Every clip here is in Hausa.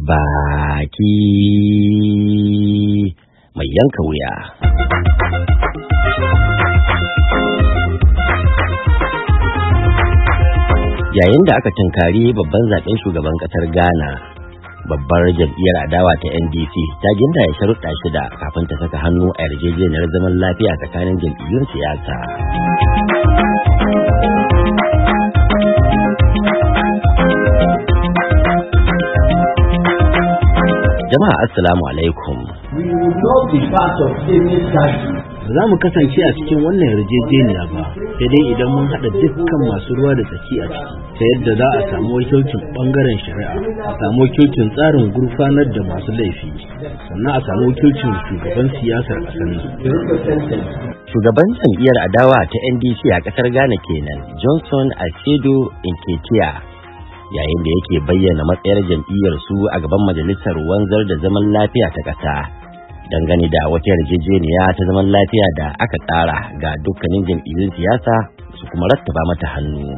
baki mai yanka wuya. Yayin da aka tunkari babban zaben shugaban kasar Ghana, babbar jam'iyyar adawa ta NDC ta gindaya sharuɗa shida kafin ta saka hannu a yarjejeniyar zaman lafiya tsakanin jam'iyyun siyasa. Jama'a assalamu alaikum. Ba za mu kasance a cikin wannan yarjejeniya ba, sai dai idan mun haɗa dukkan masu ruwa da tsaki a ciki, ta yadda za a samu wakilcin ɓangaren shari'a, a samu wakilcin tsarin gurfanar da masu laifi, sannan a samu wakilcin shugaban siyasar ƙasar nan. Shugaban jam'iyyar adawa ta NDC a ƙasar Ghana kenan, Johnson Asedo Nketia, yayin da yake bayyana matsayar jam'iyyar su a gaban majalisar wanzar da zaman lafiya ta ƙasa. Dangane da wata yarjejeniya ta zaman lafiya da aka tsara ga dukkanin jam'iyyun siyasa su kuma rattaba mata hannu.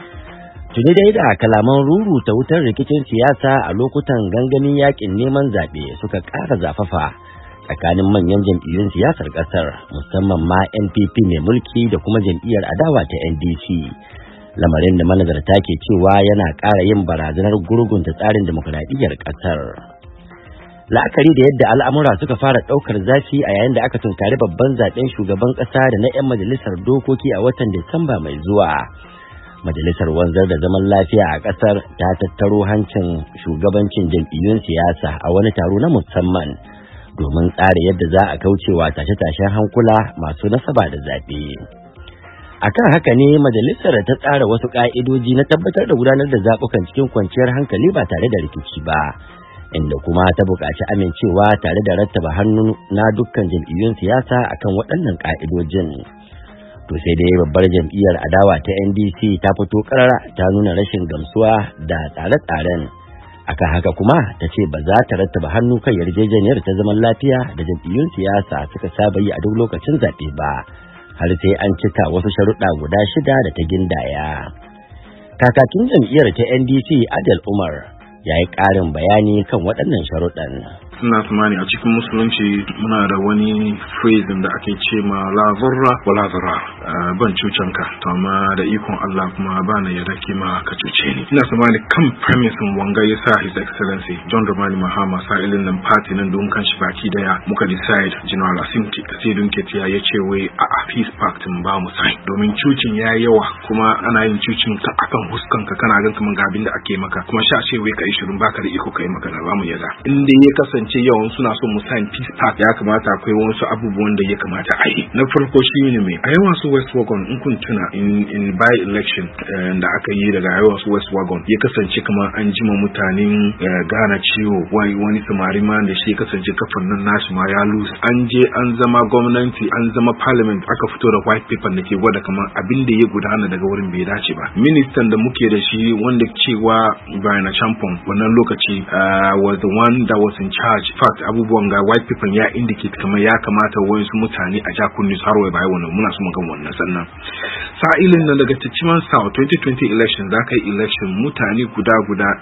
Tuni dai da kalaman ruru ta wutar rikicin siyasa a lokutan gangamin yakin neman zaɓe suka ƙara zafafa tsakanin manyan jam'iyyun siyasar ƙasar, musamman ma NPP mai mulki da kuma jam'iyyar adawa ta NDC. Lamarin da manazarta ke cewa yana ƙara yin barazanar gurgunta tsarin dimokuraɗiyyar ƙasar. La'akari da yadda al'amura suka fara ɗaukar zafi a yayin da aka tunkari babban zaɓen shugaban ƙasa da na 'yan majalisar dokoki a watan Disamba mai zuwa. Majalisar wanzar da zaman lafiya a ƙasar ta tattaro hancin shugabancin jam'iyyun siyasa a wani taro na musamman domin tsara yadda za a kaucewa tashe-tashen hankula masu nasaba da zaɓe. Akan haka ne majalisar ta tsara wasu ƙa'idoji na tabbatar da gudanar da zaɓukan cikin kwanciyar hankali ba tare da rikici ba. Inda kuma ta buƙaci amincewa tare da rattaba hannu na dukkan jam'iyyun siyasa akan waɗannan ƙa'idojin. To sai dai babbar jam'iyyar adawa ta NDC ta fito ƙarara ta nuna rashin gamsuwa da tsare-tsaren. Akan haka kuma ta ce ba za ta rattaba hannu kan yarjejeniyar ta zaman lafiya da jam'iyyun siyasa suka saba yi a duk lokacin zaɓe ba, har sai an cika wasu sharuɗa guda shida da ta gindaya. Kakakin jam'iyyar ta NDC Adel Umar ya yi ƙarin bayani kan waɗannan sharuɗan. Ina tsammani a cikin musulunci muna da wani phrase da ake ce ma la zarra wa la zarra, ban cucan ka, to amma da ikon Allah kuma ba na yarda ke ma ka cuce ni. Ina tsammani kan premise wanga ya sa His Excellency John Dramani Mahama sa'ilin nan party nan don kan shi baki daya muka decide General Asedo Nketia ya ce wai a peace pact ba mu sai, domin cucin ya yawa kuma ana yin cucin ka akan huskan ka, kana gan kaman ga abin da ake maka kuma sha ce wai kai shirin baka da iko kai magana, ba mu yarda. In dai ya kasance yawan suna son mu sign peace pact, ya kamata akwai wasu abubuwan da ya kamata a yi. Na farko shi ne mai a yawan su West Wagon, in kun tuna in by election da aka yi daga yawan su West Wagon ya kasance kamar an jima mutanen Ghana ciwo, wani samari ma da shi ya kasance kafan nan nashi ma ya lose. An je an zama gwamnati, an zama parliament, aka fito da white paper da ke gwada kamar abin da ya gudana daga wurin bai dace ba. Ministan da muke da shi wanda cewa Brian Champon wannan lokaci was the one that was in charge. Fact abubuwan ga white paper ya indicate kamar ya kamata wayansu mutane a jakunni har wai bai wannan, muna so mu ga wannan. Sannan sa'ilin nan daga Chichiman South 2020 election za ka yi election, mutane guda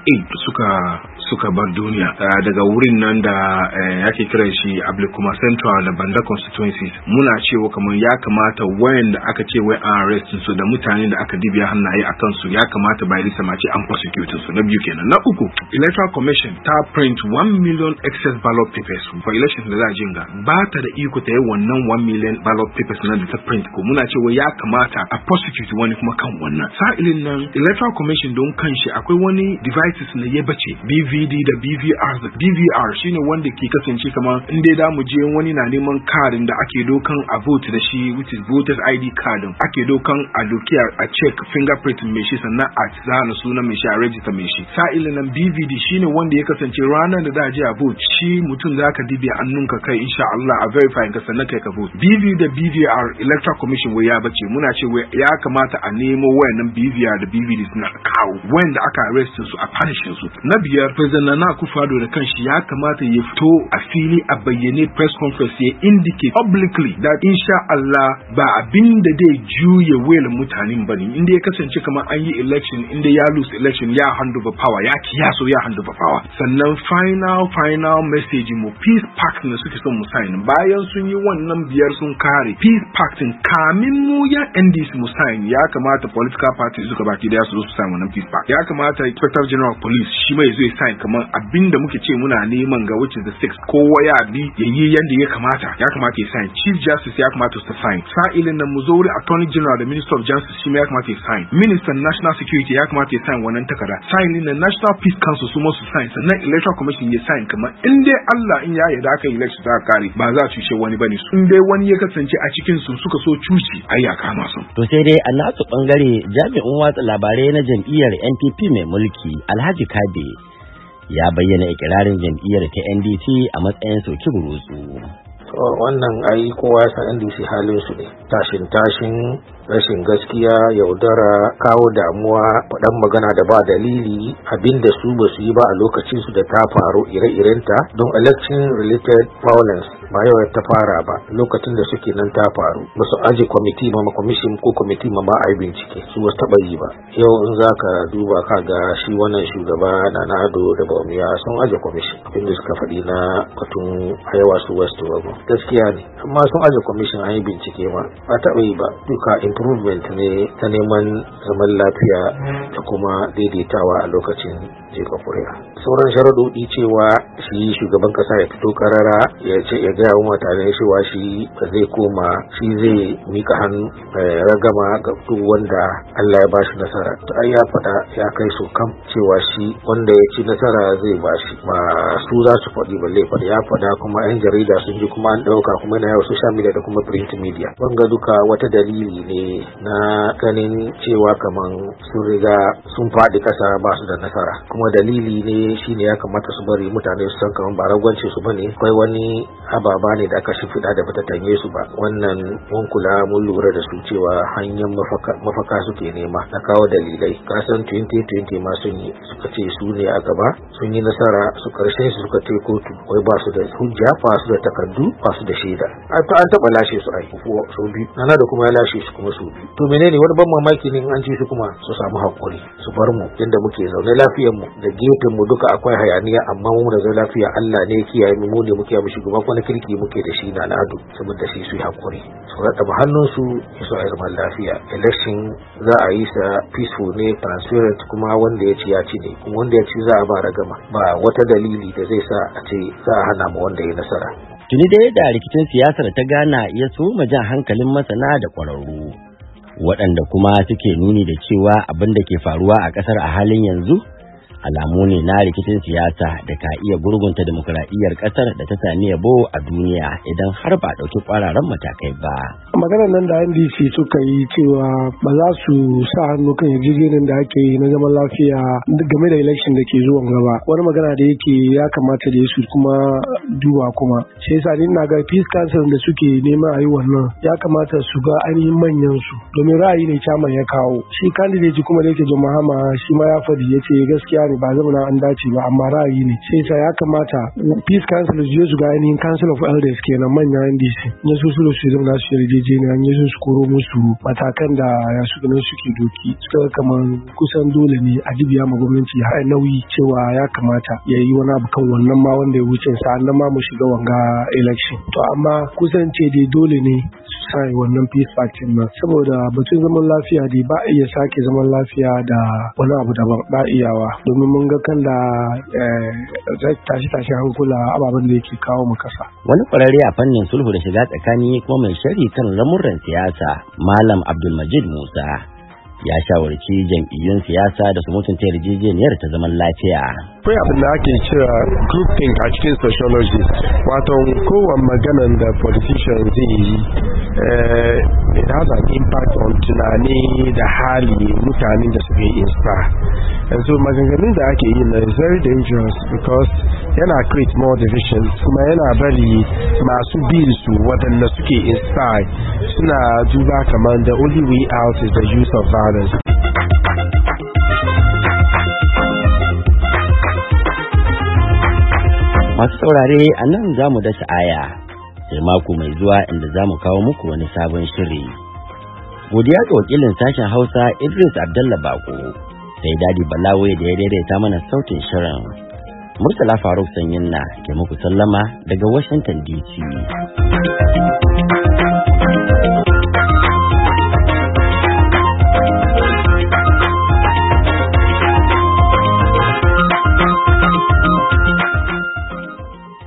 8 suka bar duniya daga wurin nan da yake kira shi Ablikuma Central da Banda constituencies. Muna cewa kamar ya kamata wayanda aka ce wai an arrest su da mutane da aka dibiya hannaye akan su ya kamata bai risa mace an prosecute su. Na biyu kenan. Na uku, Electoral Commission ta print 1 million excess ballot papers for election da za a jinga, ba ta da iko ta yi wannan 1 million ballot papers na da ta print ko. Muna cewa ya kamata a prosecute wani kuma kan wannan. Sa'ilin nan Electoral Commission don kanshi akwai wani devices na ya bace, BVD da BVR. BVR shine wanda ke kasance kamar in dai da mu je wani na neman cardin da ake dokan a vote da shi, which is voters ID card, ake dokan a doki a check fingerprint mai shi sannan a zana sunan mai shi a register mai shi. Sa'ilin nan BVD shine wanda ya kasance ranar da za a je a vote shi mutum za ka dibiya annunka kai insha Allah a verify ka sannan kai ka vote. BV da BVR Electoral Commission wai ya bace, muna ce wai ya kamata a nemo wayannan BVR da BVD suna kawo wayanda aka arrest su a punish su. Na biyar, President Nana Akufo-Addo da kanshi ya kamata ya fito a fili a bayyane press conference ya indicate publicly that insha Allah ba abin da zai juye wayar mutanen bane, inda ya kasance kamar an yi election, inda ya lose election ya hand over power, ya kiyaso ya hand over power. Sannan final message mu peace pact ne suke son mu sign, bayan sun yi wannan biyar sun kare peace pact kamin mu ya NDC mu sign, ya kamata political parties suka baki da su sign wannan peace pact. Ya kamata Inspector General of Police shi mai zai sign kamar abinda muke ce muna neman ga which is the 6th, kowa ya bi yayi yanda ya kamata ya sign. Chief Justice ya kamata su sign. Sa'ilin nan mu zo wurin Attorney General da Minister of Justice shi ya kamata ya sign. Minister National Security ya kamata ya sign wannan takarda. Sa'ilin nan National Peace Council su ma su sign, sannan Electoral Commission ya sign kamar in dai Allah in ya yarda aka election ta kare ba za su ce wani bane. In dai wani ya kasance a cikin su suka so cuci ai ya kama su. To sai dai a nasu bangare jami'in watsa labarai na jam'iyyar NPP mai mulki Alhaji Kade ya bayyana ikirarin jam'iyyar ta NDC a matsayin soki burutsu. Wannan ai kowa ya san NDC halin su ne, tashin rashin gaskiya, yaudara, kawo damuwa, faɗan magana da ba dalili, abinda su ba su yi ba a lokacin su da ta faru ire-irenta, don election related violence ba yau ta fara ba, lokacin da suke nan ta faru ba su aje kwamiti ma commission ko kwamiti ma a yi bincike, su wasu taɓa yi ba. Yau in za ka duba ka ga shi wannan shugaba na Nado da Bawumia sun aje commission, abinda suka faɗi na batun Ayawa su West Wago gaskiya ne, amma sun aje commission an yi bincike ma ba taɓa yi ba. Duka improvement ne ta neman zaman lafiya da kuma daidaitawa a lokacin jefa kuri'a. Sauran sharaɗoɗi cewa shi shugaban ƙasa ya fito karara ya ce ya gaya wa mutane cewa shi ba zai koma, shi zai mika hannu ragama ga duk wanda Allah ya bashi nasara. To ai ya faɗa ya kai su kam cewa shi wanda ya ci nasara zai bashi, ba su za su faɗi balle faɗi. Ya faɗa kuma 'yan jarida sun ji kuma an ɗauka kuma na yau social media da kuma print media. Wanga duka wata dalili ne na ganin cewa kaman sun riga sun faɗi ƙasa ba su da nasara, kuma dalili ne shine ya kamata su bari mutane su san kaman ba ragwance su bane, akwai wani ababa ne da aka shimfiɗa da bata tanye su ba. Wannan mun kula mun lura da su cewa hanyar mafaka suke nema na kawo dalilai. Kasan 2020 ma sun yi, suka ce su ne a gaba, sun yi nasara, su karshen su suka ce kotu wai ba su da hujja, ba su da takardu, ba su da shaida. An taɓa lashe su ai sau biyu, Nana da kuma ya lashe su kuma sau biyu. To menene wani ban mamaki ne an ci su kuma su samu hakuri su bar mu inda muke zaune lafiyar mu da gefen mu duka akwai hayaniya, amma mu da zaune lafiya Allah ne kiyaye mu ne muke mu shugaba kuma kirki muke da shi na Nado, saboda shi su yi hakuri su rada hannun su su yi zaman lafiya. Election za a yi sa peaceful ne, transparent, kuma wanda ya ci ya ci ne, kuma wanda ya ci za a ba ragama, ba wata dalili da zai sa a ce za a hana mu wanda ya nasara. Tuni dai da rikicin siyasar ta Ghana ya soma jan hankalin masana da ƙwararru, waɗanda kuma suke nuni da cewa abin da ke faruwa a ƙasar a halin yanzu alamu ne na rikicin siyasa da ka iya gurgunta demokuraɗiyyar ƙasar da ta sami yabo a duniya idan har ba ɗauki ƙwararren matakai ba. Maganar nan da NDC suka yi cewa ba za su sa hannu kan yarjejeniyar da ake yi na zaman lafiya game da election da ke zuwan gaba, wani magana da yake ya kamata da su kuma duba kuma. Shi yasa ni na ga peace council da suke neman a yi wannan ya kamata su ga ainihin manyan su, domin ra'ayi ne chairman ya kawo. Shi candidate kuma da yake John Mahama shi ma ya faɗi ya ce gaskiya ne ba zama an dace ba, amma ra'ayi ne. Sai sa ya kamata peace council su ga ainihin council of elders kenan manyan NDC ne su zama su yarjejeniya, ne su koro musu matakan da ya shugaban suke doki. Suka kamar kusan dole ne a dibiya ma gwamnati har nauyi cewa ya kamata ya yi wani abu kan wannan ma wanda ya wuce sa'an nan ma mu shiga wanga election. To amma kusan ce dai dole ne su sai wannan peace pact nan, saboda batun zaman lafiya dai ba iya sake zaman lafiya da wani abu daban ba iyawa, domin mun ga kan da tashi hankula ababen da yake kawo mu kasa. Wani kwararre a fannin sulhu da shiga tsakani kuma mai sharhi kan lamuran siyasa Malam Abdulmajid Musa ya shawarci jam'iyyun siyasa da su mutunta yarjejeniyar ta zaman lafiya. Akwai abin da ake cewa groupthink a cikin sociology, wato kowane maganan da politician zai yi it has an impact on tunani da hali mutanen da suke inspire. And so maganganun da ake yi na is very dangerous because yana create more divisions, kuma yana bari masu bin su waɗanda suke inspire suna duba kamar the only way out is the use of violence. Masu saurare a nan za mu dasa aya sai mako mai zuwa inda za mu kawo muku wani sabon shiri. Godiya ga wakilin sashen Hausa Idris Abdallah Bako, sai Dadi Balawe da ya daidaita mana sautin shirin. Murtala Faruk Sanyinna ke muku sallama daga Washington DC.